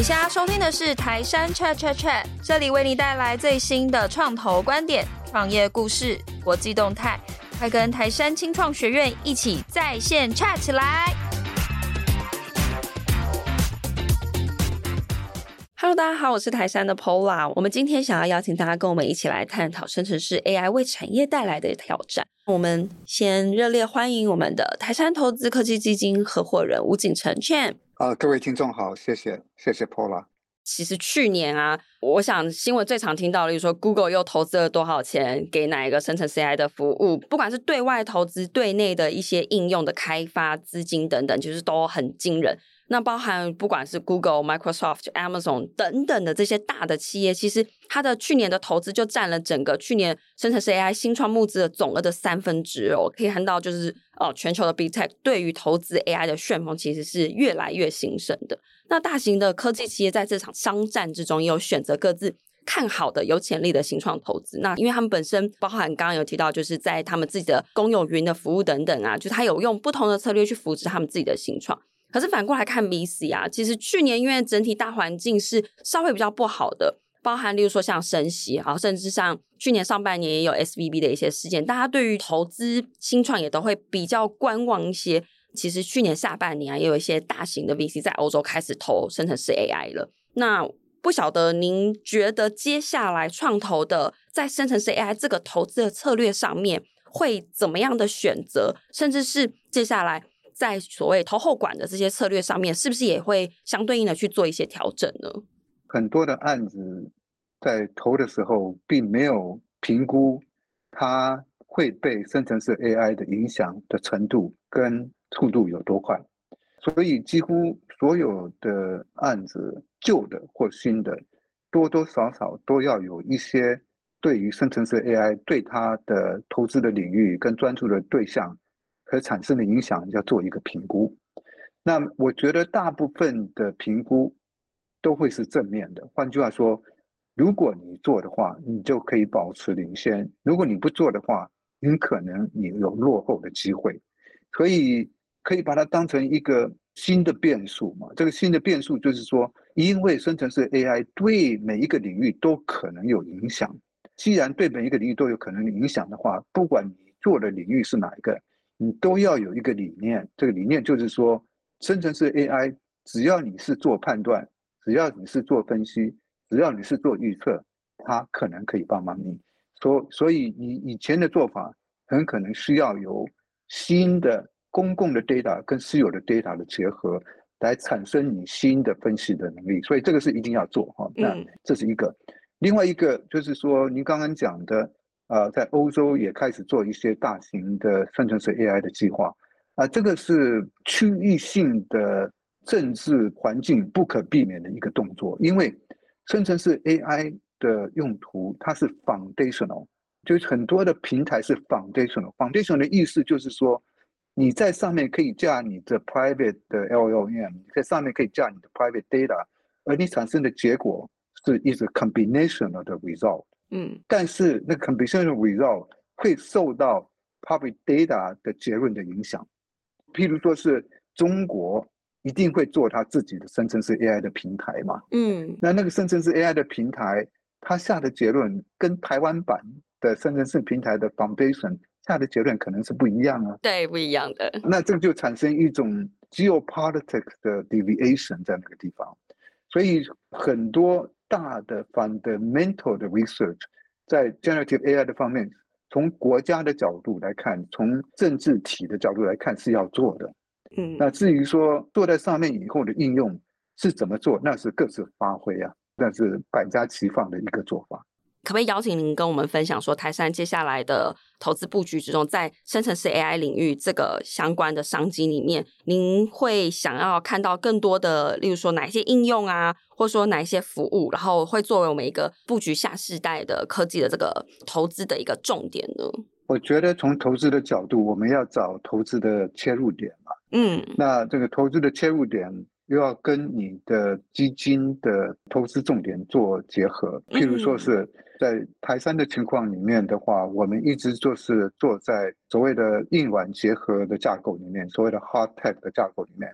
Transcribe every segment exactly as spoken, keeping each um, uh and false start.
现在收听的是台杉 Chat Chat Chat， 这里为你带来最新的创投观点、创业故事、国际动态，快跟台杉青创学院一起在线 chat 起来。Hello， 大家好，我是台杉的 Paula。我们今天想要邀请大家跟我们一起来探讨生成式 A I 为产业带来的挑战。我们先热烈欢迎我们的台杉投资科技基金合伙人吴景成 Chan。 呃，各位听众好，谢谢，谢谢 Paula。 其实去年啊，我想新闻最常听到的，例如说 Google 又投资了多少钱给哪一个生成式 A I 的服务，不管是对外投资、对内的一些应用的开发资金等等，就是都很惊人。那包含不管是 Google、Microsoft、Amazon 等等的这些大的企业，其实它的去年的投资就占了整个去年生成式 A I 新创募资的总额的三分之二。可以看到就是呃全球的 Big Tech 对于投资 A I 的旋风其实是越来越兴盛的。那大型的科技企业在这场商战之中也有选择各自看好的有潜力的新创投资。那因为他们本身包含刚刚有提到就是在他们自己的公有云的服务等等啊，就是他有用不同的策略去扶持他们自己的新创。可是反过来看 V C 啊，其实去年因为整体大环境是稍微比较不好的，包含例如说像升息啊，甚至像去年上半年也有 S V B 的一些事件，大家对于投资新创也都会比较观望一些。其实去年下半年啊，也有一些大型的 V C 在欧洲开始投生成式 A I 了。那不晓得您觉得接下来创投的在生成式 A I 这个投资的策略上面会怎么样的选择，甚至是接下来在所谓投后管的这些策略上面，是不是也会相对应的去做一些调整呢？ 很多的案子在投的时候并没有评估它会被生成式 A I 的影响的程度跟速度有多快，所以几乎所有的案子，旧的或新的，多多少少都要有一些对于生成式 A I 对它的投资的领域跟专注的对象可产生的影响要做一个评估。那我觉得大部分的评估都会是正面的，换句话说，如果你做的话，你就可以保持领先，如果你不做的话，很可能你有落后的机会。所以可以把它当成一个新的变数嘛。这个新的变数就是说，因为生成式 A I 对每一个领域都可能有影响，既然对每一个领域都有可能影响的话，不管你做的领域是哪一个，你都要有一个理念。这个理念就是说，生成式 A I 只要你是做判断，只要你是做分析，只要你是做预测，它可能可以帮忙你。所所以你以前的做法很可能需要有新的公共的 data 跟私有的 data 的结合，来产生你新的分析的能力。所以这个是一定要做哈。那这是一个。另外一个就是说，您刚刚讲的，呃，在欧洲也开始做一些大型的生成式 A I 的计划。啊、呃，这个是区域性的政治环境不可避免的一个动作，因为生成式 A I 的用途它是 foundational， 就是很多的平台是 foundational。foundational 的意思就是说，你在上面可以架你的 private 的 L L M， 你在上面可以架你的 private data， 而你产生的结果是一个 combinational 的 result。嗯，但是那个 combinational result 会受到 public data 的结论的影响。譬如说是中国一定会做他自己的生成式 A I 的平台嘛，嗯，那那个生成式 A I 的平台，他下的结论跟台湾版的生成式平台的 foundation 下的结论可能是不一样啊， 对，不一样的。 那这个就产生一种 geopolitics 的 deviation 在那个地方，所以很多大的 fundamental 的 research 在 generative A I 的方面，从国家的角度来看，从政治体的角度来看是要做的。嗯，那至于说做在上面以后的应用是怎么做，那是各自发挥啊，那是百家齐放的一个做法。 可不可以邀请您跟我们分享说，台杉接下来的投资布局之中，在生成式 A I 领域这个相关的商机里面，您会想要看到更多的，例如说哪一些应用啊，或者说哪一些服务，然后会作为我们一个布局下世代的科技的这个投资的一个重点呢？ 我觉得从投资的角度，我们要找投资的切入点嘛。嗯，那这个投资的切入点又要跟你的基金的投资重点做结合。譬如说是在台杉的情况里面的话，我们一直就是做在所谓的硬软结合的架构里面，所谓的 hard tech 的架构里面。嗯，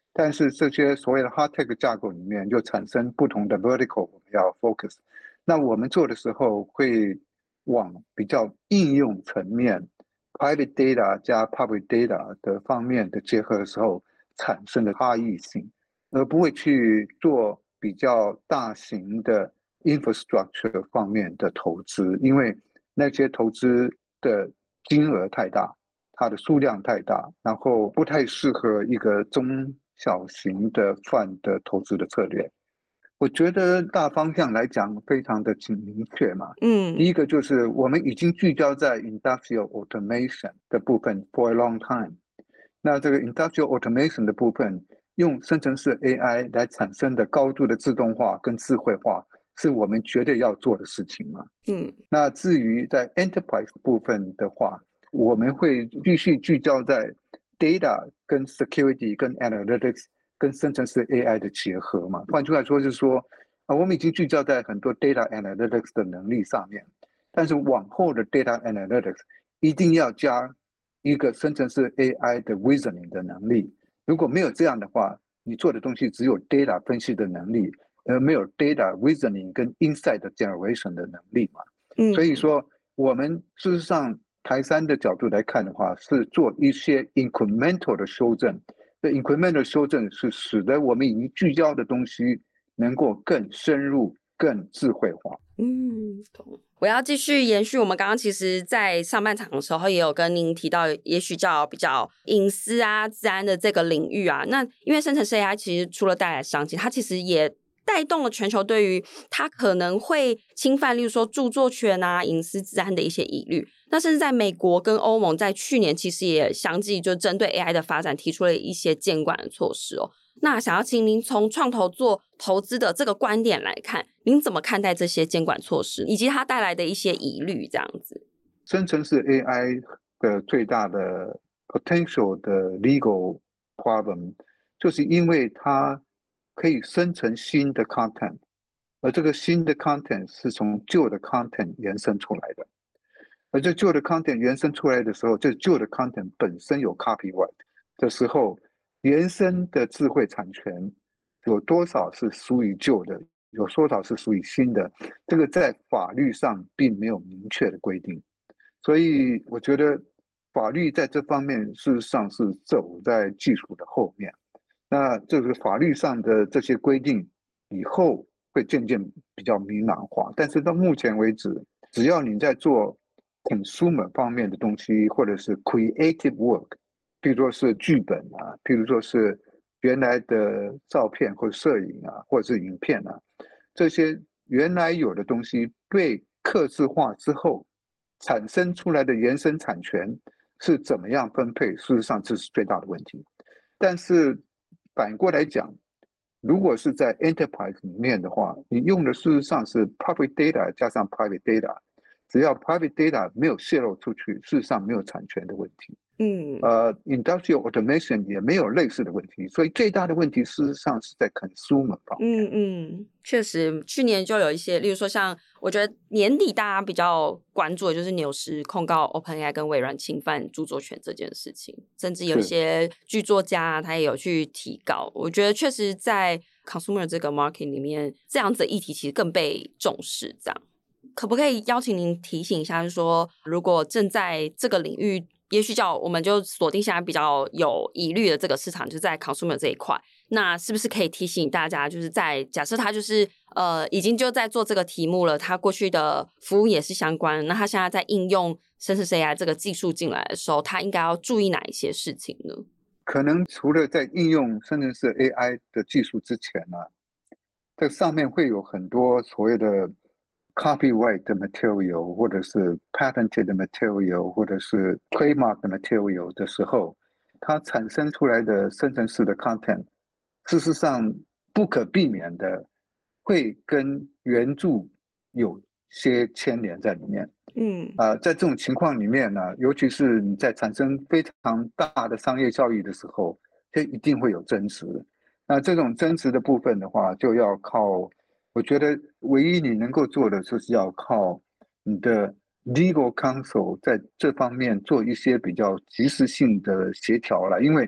但是这些所谓的 hard tech 架构里面又产生不同的 vertical， 我们要 focus。那我们做的时候会往比较应用层面 private data 加 public data 的方面的结合的时候产生的差异性，而不会去做比较大型的 infrastructure 方面的投资，因为那些投资的金额太大，它的数量太大，然后不太适合一个中小型的 fund 的投资的策略。我觉得大方向来讲非常的明确嘛。 嗯， 第一个就是我们已经聚焦在 industrial automation 的部分 for a long time。那这个 industrial automation 的部分，用生成式 A I 来产生的高度的自动化跟智慧化，是我们绝对要做的事情嘛。 嗯， 那至于在 enterprise 部分的话，我们会继续聚焦在 data 跟 security 跟 analytics 跟生成式 A I 的结合嘛。换句话说就是说，啊，我们已经聚焦在很多 data analytics 的能力上面，但是往后的 data analytics 一定要加一个生成式 A I 的 reasoning 的能力。如果没有这样的话，你做的东西只有 data 分析的能力，而没有 data reasoning 跟 insight generation 的能力嘛。 嗯， 所以说，我们事实上台山的角度来看的话，是做一些 incremental 的修正。这 incremental 修正是使得我们已经聚焦的东西能够更深入、更智慧化。 嗯，懂。我要继续延续我们刚刚其实在上半场的时候也有跟您提到，也许叫比较隐私啊、治安的这个领域啊。那因为生成式 A I 其实除了带来商机，它其实也带动了全球对于它可能会侵犯，例如说著作权啊、隐私治安的一些疑虑。那甚至在美国跟欧盟在去年其实也相继就针对 A I 的发展提出了一些监管的措施哦。那想要请您从创投做投资的这个观点来看，您怎么看待这些监管措施以及它带来的一些疑虑这样子？ 生成式 A I 的最大的 potential 的 legal problem 就是因为它可以生成新的 content， 而这个新的 content 是从旧的 content 延伸出来的，而这旧的 content 延伸出来的时候，这旧的 content 本身有 copyright 的时候，原生的智慧产权有多少是属于旧的，有多少是属于新的，这个在法律上并没有明确的规定。所以我觉得法律在这方面事实上是走在技术的后面。那这个法律上的这些规定以后会渐渐比较明朗化，但是到目前为止，只要你在做 consumer 方面的东西，或者是 creative work， 譬如说是剧本啊，譬如说是原来的照片或者摄影啊，或者是影片啊，这些原来有的东西被客制化之后产生出来的原生产权是怎么样分配，事实上这是最大的问题。但是反过来讲，如果是在 enterprise 里面的话，你用的事实上是 public data 加上 private data， 只要 private data 没有泄露出去，事实上没有产权的问题。 嗯， 呃 ，industrial automation 也没有类似的问题，所以最大的问题事实上是在 consumer 方面。 嗯嗯，确实，去年就有一些，例如说像我觉得年底大家比较关注的就是纽时控告 OpenAI 跟微软侵犯著作权这件事情，甚至有一些剧作家他也有去提告。我觉得确实在 consumer 这个 market 里面，这样子的议题其实更被重视。这样，可不可以邀请您提醒一下，就是说如果正在这个领域，也许叫我们就锁定现在比较有疑虑的这个市场，就是在 consumer 这一块，那是不是可以提醒大家，就是在假设他就是呃已经就在做这个题目了，他过去的服务也是相关，那他现在在应用生成式 A I 这个技术进来的时候，他应该要注意哪一些事情呢？ 可能除了在应用生成式 A I 的技术之前呢、啊，这上面会有很多所谓的 copyright 的 material， 或者是 patented 的 material， 或者是 trademark 的 material 的时候，它产生出来的生成式的 content， 事实上不可避免的会跟原著有些牵连在里面。 嗯， 呃，在这种情况里面呢，尤其是你在产生非常大的商业效益的时候，这一定会有争执。那这种争执的部分的话，就要靠，我觉得唯一你能够做的就是要靠你的 legal counsel 在这方面做一些比较及时性的协调了。因为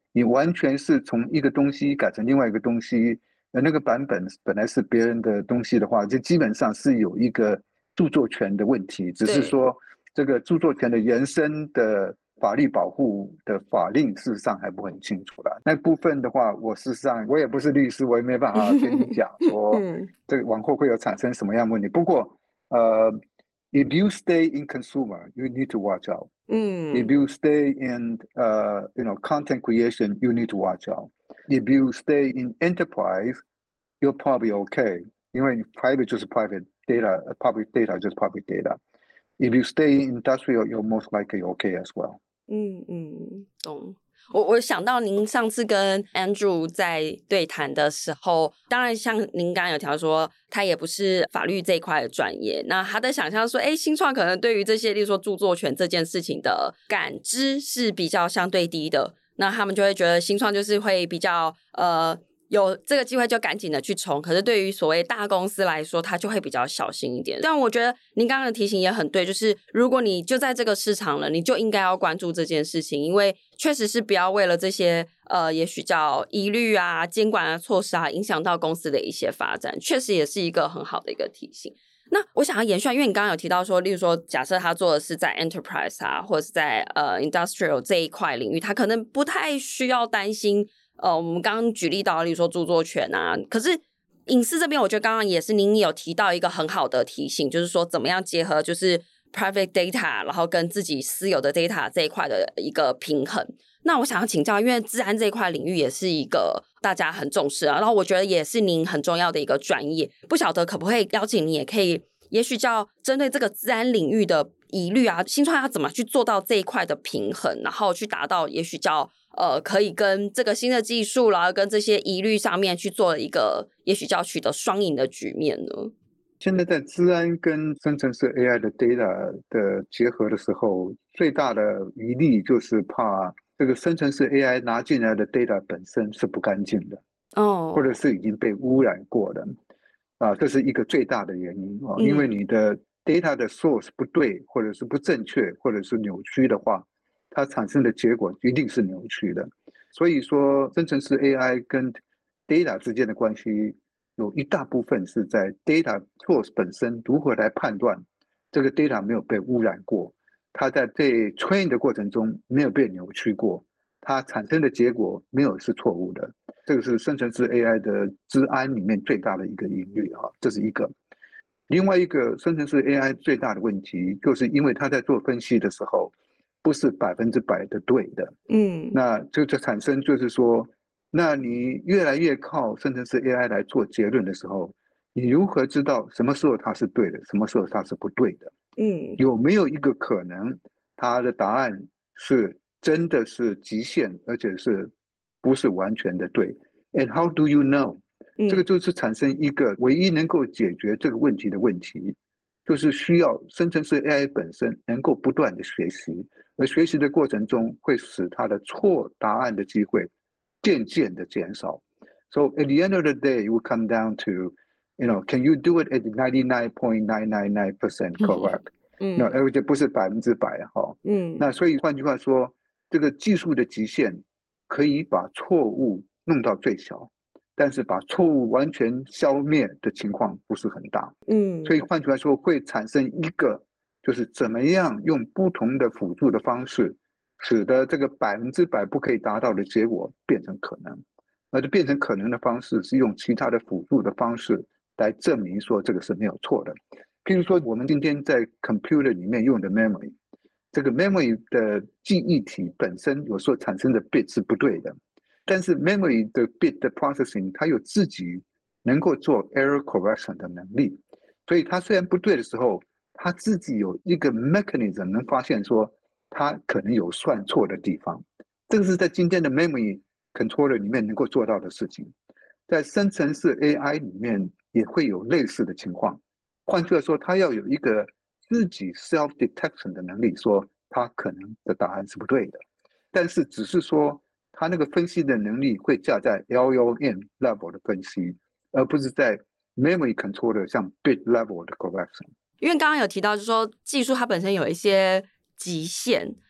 你完全是从一个东西改成另外一个东西，呃，那个版本本来是别人的东西的话，就基本上是有一个著作权的问题，只是说这个著作权的延伸的法律保护的法令事实上还不很清楚了。那部分的话，我事实上我也不是律师，我也没办法跟你讲说这个往后会有产生什么样的问题。不过，呃 ，if you stay in consumer, you need to watch out. 嗯 If you stay in, uh, you know, content creation, you need to watch out. If you stay in enterprise, you're probably okay. 因为 private 就是 private data, public data 就是 public data. If you stay in industrial, you're most likely okay as well. 嗯嗯，懂。我我想到您上次跟 Andrew 在对谈的时候，当然像您刚刚有提到说他也不是法律这一块的专业，那他的想象说诶新创可能对于这些例如说著作权这件事情的感知是比较相对低的，那他们就会觉得新创就是会比较呃有这个机会就赶紧的去冲，可是对于所谓大公司来说他就会比较小心一点。但我觉得您刚刚的提醒也很对，就是如果你就在这个市场了，你就应该要关注这件事情，因为确实是不要为了这些呃也许叫疑虑啊监管的措施啊影响到公司的一些发展，确实也是一个很好的一个提醒。那我想要延续，因为你刚刚有提到说例如说假设他做的是在 enterprise 啊或者是在呃 industrial 这一块领域，他可能不太需要担心呃，我们刚刚举例到例如说著作权啊，可是隐私这边我觉得刚刚也是您有提到一个很好的提醒，就是说怎么样结合就是 private data 然后跟自己私有的 data 这一块的一个平衡。那我想要请教，因为治安这一块领域也是一个大家很重视啊，然后我觉得也是您很重要的一个专业，不晓得可不可以邀请你也可以也许叫针对这个治安领域的疑虑啊，新创要怎么去做到这一块的平衡，然后去达到也许叫呃可以跟这个新的技术然后跟这些疑虑上面去做一个也许叫取得双赢的局面呢？ 现在在治安跟生成式 A I 的 data 的结合的时候，最大的疑虑就是怕这个生成式 A I 拿进来的 data 本身是不干净的， 哦， 或者是已经被污染过的，啊，这是一个最大的原因啊， 嗯因为你的 data 的 source 不对，或者是不正确，或者是扭曲的话，它产生的结果一定是扭曲的。所以说，生成式 A I 跟 data 之间的关系，有一大部分是在 data source 本身如何来判断这个 data 没有被污染过，它在被 train 的过程中没有被扭曲过，它产生的结果没有是错误的。这个是生成式 A I 的治安里面最大的一个疑虑啊，这是一个。另外一个生成式 A I 最大的问题，就是因为它在做分析的时候，不是百分之百的对的。 嗯， 那这就产生就是说，那你越来越靠生成式 A I 来做结论的时候，你如何知道什么时候它是对的，什么时候它是不对的？ 嗯， 有没有一个可能，它的答案是真的是极限，而且是不是完全的对 ？And how do you know？这个就是产生一个唯一能够解决这个问题的问题，就是需要生成式 A I 本身能够不断的学习，而学习的过程中会使它的错答案的机会渐渐的减少。So at the end of the day, it will come down to, you know, can you do it at ninety-nine point nine nine nine percent correct？ 嗯， 那而且不是百分之百哈。 嗯， 那所以换句话说，这个技术的极限可以把错误弄到最小，但是把错误完全消灭的情况不是很大。 嗯， 所以换句话说，会产生一个就是怎么样用不同的辅助的方式，使得这个百分之百不可以达到的结果变成可能。而变成可能的方式是用其他的辅助的方式来证明说这个是没有错的。譬如说，我们今天在 computer 里面用的 memory， 这个 memory 的记忆体本身有时候产生的 bit 是不对的，但是 memory 的 bit 的 processing 它有自己能够做 error correction 的能力，所以它虽然不对的时候，它自己有一个 mechanism 能发现说它可能有算错的地方。这个是在今天的 memory controller 里面能够做到的事情，在生成式 A I 里面也会有类似的情况。换句话说，它要有一个自己 self detection 的能力，说它可能的答案是不对的，但是只是说它那个分析的能力会架在 L L M level 的分析，而不是在 memory controller 像 bit level 的 correction。 因为刚刚有提到就是说技术它本身有一些极限，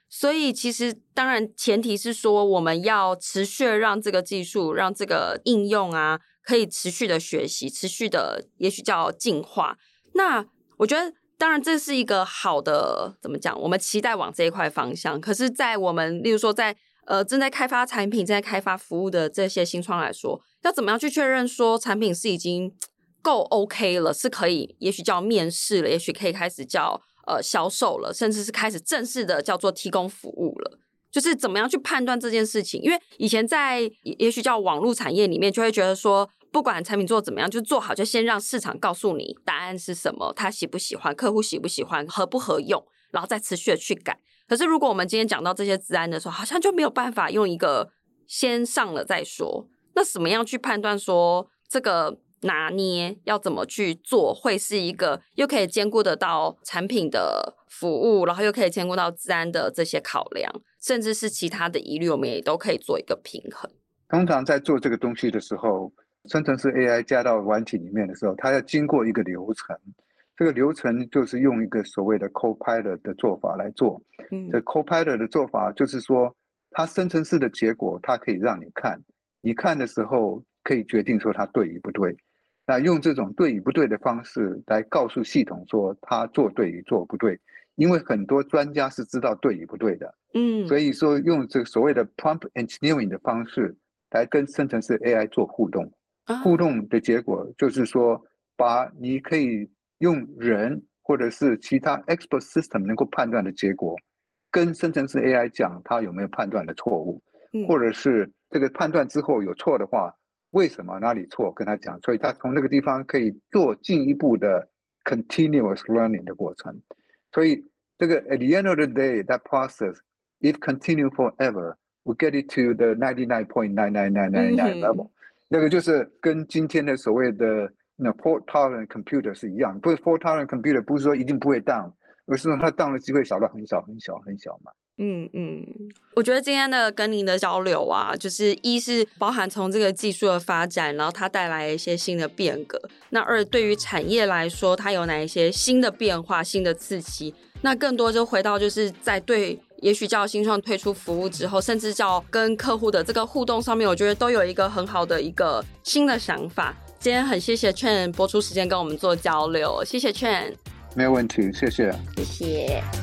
所以其实当然前提是说我们要持续让这个技术让这个应用啊可以持续的学习，持续的也许叫进化。那我觉得当然这是一个好的，怎么讲，我们期待往这一块方向。可是在我们例如说在呃正在开发产品正在开发服务的这些新创来说，要怎么样去确认说产品是已经够 OK 了，是可以也许叫面试了，也许可以开始叫呃销售了，甚至是开始正式的叫做提供服务了，就是怎么样去判断这件事情。因为以前在也许叫网络产业里面就会觉得说不管产品做怎么样，就做好，就先让市场告诉你答案是什么，他喜不喜欢，客户喜不喜欢，合不合用，然后再持续的去改。可是如果我们今天讲到这些资安的时候，好像就没有办法用一个先上了再说。那怎么样去判断说这个拿捏要怎么去做会是一个又可以兼顾得到产品的服务，然后又可以兼顾到资安的这些考量，甚至是其他的疑虑，我们也都可以做一个平衡。 通常在做这个东西的时候，生成式 A I 加到软体里面的时候，它要经过一个流程，这个流程就是用一个所谓的 Copilot 的做法来做。嗯，这 Copilot 的做法就是说它生成式的结果它可以让你看，你看的时候可以决定说它对与不对，那用这种对与不对的方式来告诉系统说它做对与做不对，因为很多专家是知道对与不对的。嗯，所以说用这个所谓的 prompt engineering 的方式来跟生成式 A I 做互动，互动的结果就是说把你可以用人或者是其他 expert system 能够判断的结果跟生成式 A I 讲它有没有判断的错误，或者是这个判断之后有错的话为什么哪里错跟他讲，所以他从那个地方可以做进一步的 continuous learning 的过程。所以这个 at the end of the day that process if continue forever we get it to the ninety-nine point nine nine nine nine nine level、嗯、那个就是跟今天的所谓的那 fault tolerant computer 是一样，不是 fault tolerant computer 不是说一定不会 down， 而是说它 down 的机会小到很小很小很小嘛。 嗯嗯，我觉得今天的跟您的交流啊，就是一是包含从这个技术的发展，然后它带来一些新的变革，那二对于产业来说它有哪一些新的变化新的刺激，那更多就回到就是在对也许叫新创推出服务之后，甚至叫跟客户的这个互动上面，我觉得都有一个很好的一个新的想法。今天很谢谢 Chen 播出时间跟我们做交流，谢谢 Chen。 没有问题，谢谢， 谢谢。